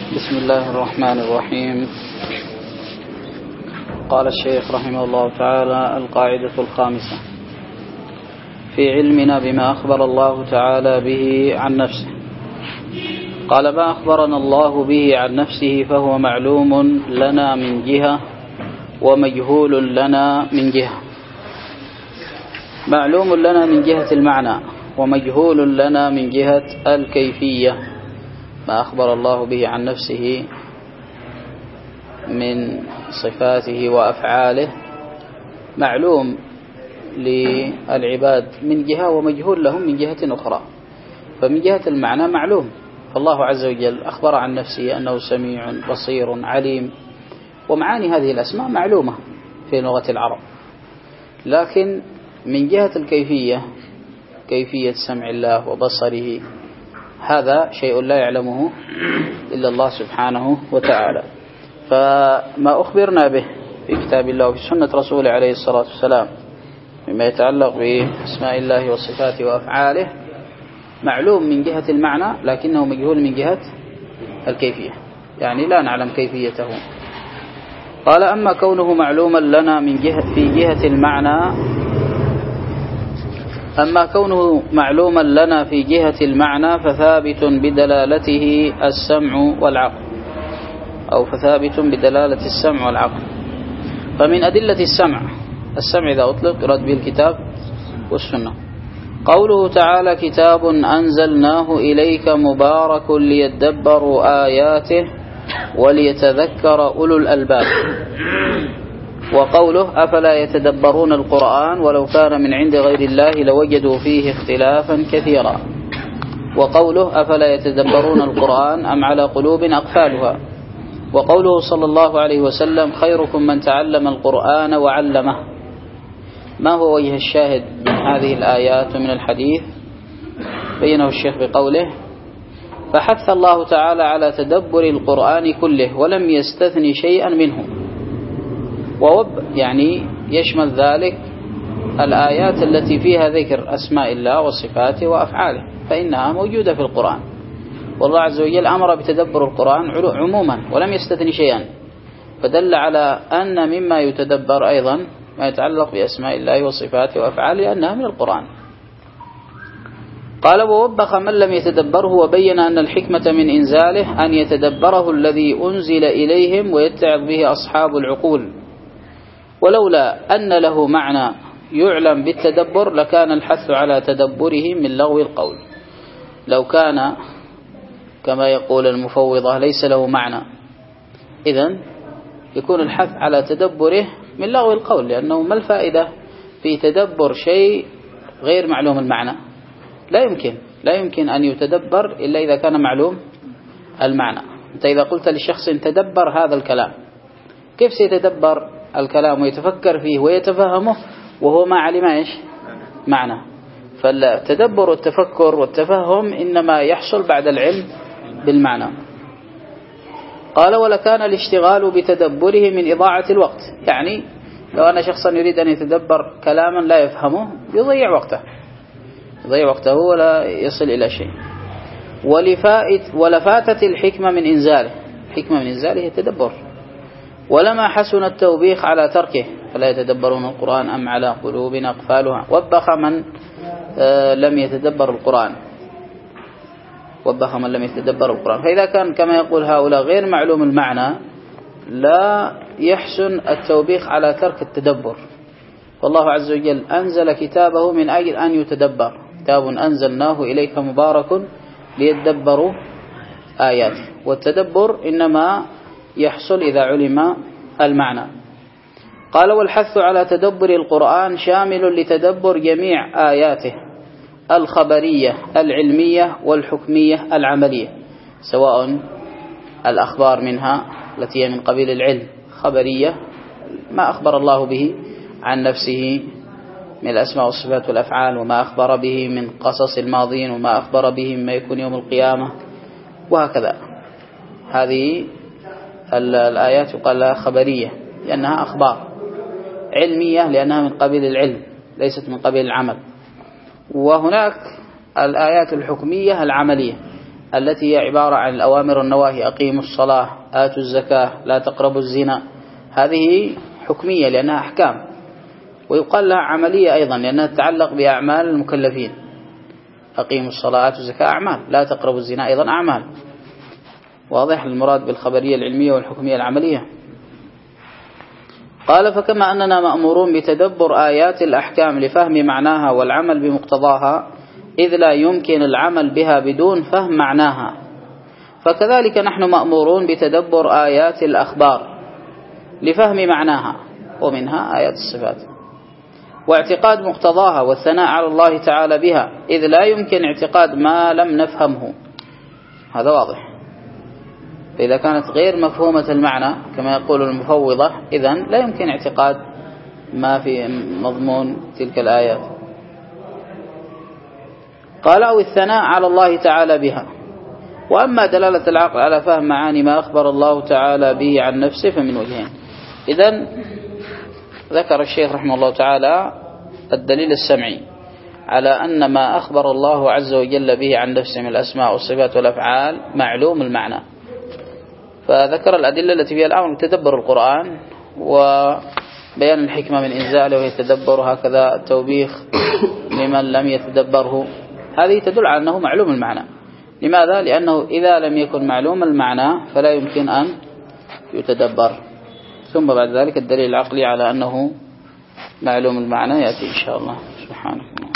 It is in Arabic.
بسم الله الرحمن الرحيم. قال الشيخ رحمه الله تعالى: القاعدة الخامسة في علمنا بما أخبر الله تعالى به عن نفسه. قال: ما أخبرنا الله به عن نفسه فهو معلوم لنا من جهة ومجهول لنا من جهة. معلوم لنا من جهة المعنى ومجهول لنا من جهة الكيفية. ما أخبر الله به عن نفسه من صفاته وأفعاله معلوم للعباد من جهة ومجهول لهم من جهة أخرى. فمن جهة المعنى معلوم، فالله عز وجل أخبر عن نفسه أنه سميع بصير عليم، ومعاني هذه الأسماء معلومة في لغة العرب. لكن من جهة الكيفية، كيفية سمع الله وبصره، هذا شيء لا يعلمه إلا الله سبحانه وتعالى. فما أخبرنا به في كتاب الله وفي سنة رسوله عليه الصلاة والسلام مما يتعلق بأسماء الله وصفاته وأفعاله معلوم من جهة المعنى، لكنه مجهول من جهة الكيفية، يعني لا نعلم كيفيته. قال: أما كونه معلوما لنا من جهة في جهة المعنى، أما كونه معلوما لنا في جهة المعنى فثابت بدلالته السمع والعقل، أو فثابت بدلالة السمع والعقل. فمن أدلة السمع إذا أطلق يراد به الكتاب والسنة. قوله تعالى: كتاب أنزلناه إليك مبارك ليدبروا آياته وليتذكر أولو الألباب. وقوله: أفلا يتدبرون القرآن ولو كان من عند غير الله لوجدوا فيه اختلافا كثيرا. وقوله: أفلا يتدبرون القرآن أم على قلوب أقفالها. وقوله صلى الله عليه وسلم: خيركم من تعلم القرآن وعلمه. ما هو وجه الشاهد من هذه الآيات ومن الحديث؟ بينه الشيخ بقوله: فحث الله تعالى على تدبر القرآن كله ولم يستثني شيئا منه، يعني يشمل ذلك الآيات التي فيها ذكر أسماء الله وصفاته وأفعاله، فإنها موجودة في القرآن. والله عز وجل أمر بتدبر القرآن عموما ولم يستثني شيئا، فدل على أن مما يتدبر أيضا ما يتعلق بأسماء الله وصفاته وأفعاله لأنها من القرآن. قال: ووبخ من لم يتدبره وبين أن الحكمة من إنزاله أن يتدبره الذي أنزل إليهم ويتعظ به أصحاب العقول، ولولا أن له معنى يعلم بالتدبر لكان الحث على تدبره من لغو القول. لو كان كما يقول المفوضة ليس له معنى، إذن يكون الحث على تدبره من لغو القول، لأنه ما الفائدة في تدبر شيء غير معلوم المعنى؟ لا يمكن أن يتدبر إلا إذا كان معلوم المعنى. أنت إذا قلت لشخص تدبر هذا الكلام، كيف سيتدبر الكلام ويتفكر فيه ويتفهمه وهو ما علم إيش معنى؟ فالتدبر والتفكر والتفهم إنما يحصل بعد العلم بالمعنى. قال: ولكان الاشتغال بتدبره من إضاعة الوقت. يعني لو أن شخصا يريد أن يتدبر كلاما لا يفهمه يضيع وقته ولا يصل إلى شيء. ولفاتت الحكمة من إنزاله. الحكمة من إنزاله التدبر. ولما حسن التوبيخ على تركه، فلا يتدبرون القرآن أم على قلوب أقفالها. وبخ من لم يتدبر القرآن. فإذا كان كما يقول هؤلاء غير معلوم المعنى لا يحسن التوبيخ على ترك التدبر. والله عز وجل أنزل كتابه من أجل أن يتدبر. كتاب أنزلناه إليك مبارك ليدبروا آياته. والتدبر إنما يحصل إذا علم المعنى. قال: والحث على تدبر القرآن شامل لتدبر جميع آياته الخبرية العلمية والحكمية العملية، سواء الأخبار منها التي هي من قبيل العلم، خبرية ما أخبر الله به عن نفسه من الأسماء والصفات والأفعال، وما أخبر به من قصص الماضين، وما أخبر به مما يكون يوم القيامة، وهكذا. هذه الآيات يقال لها خبرية لأنها أخبار، علمية لأنها من قبيل العلم ليست من قبيل العمل. وهناك الآيات الحكمية العملية التي هي عبارة عن الأوامر والنواهي، أقيموا الصلاة، آتوا الزكاة، لا تقربوا الزنا، هذه حكمية لأنها أحكام، ويقال لها عملية أيضا لأنها تتعلق بأعمال المكلفين. أقيموا الصلاة، آتوا الزكاة أعمال، لا تقربوا الزنا أيضا أعمال. واضح المراد بالخبرية العلمية والحكمية العملية. قال فكما أننا مأمورون بتدبر آيات الأحكام لفهم معناها والعمل بمقتضاها، إذ لا يمكن العمل بها بدون فهم معناها، فكذلك نحن مأمورون بتدبر آيات الأخبار لفهم معناها، ومنها آيات الصفات، واعتقاد مقتضاها والثناء على الله تعالى بها، إذ لا يمكن اعتقاد ما لم نفهمه. هذا واضح. فإذا كانت غير مفهومة المعنى كما يقول المفوضة، إذن لا يمكن اعتقاد ما في مضمون تلك الآيات. قال أو الثناء على الله تعالى بها. وأما دلالة العقل على فهم معاني ما أخبر الله تعالى به عن نفسه فمن وجهين. إذن ذكر الشيخ رحمه الله تعالى الدليل السمعي على أن ما أخبر الله عز وجل به عن نفسه من الأسماء والصفات والأفعال معلوم المعنى، فذكر الأدلة التي فيها الأمر بتدبر القرآن وبيان الحكمة من إنزاله ويتدبر، هكذا التوبيخ لمن لم يتدبره، هذه تدل على أنه معلوم المعنى. لماذا؟ لأنه إذا لم يكن معلوم المعنى فلا يمكن أن يتدبر. ثم بعد ذلك الدليل العقلي على أنه معلوم المعنى يأتي إن شاء الله. سبحانه.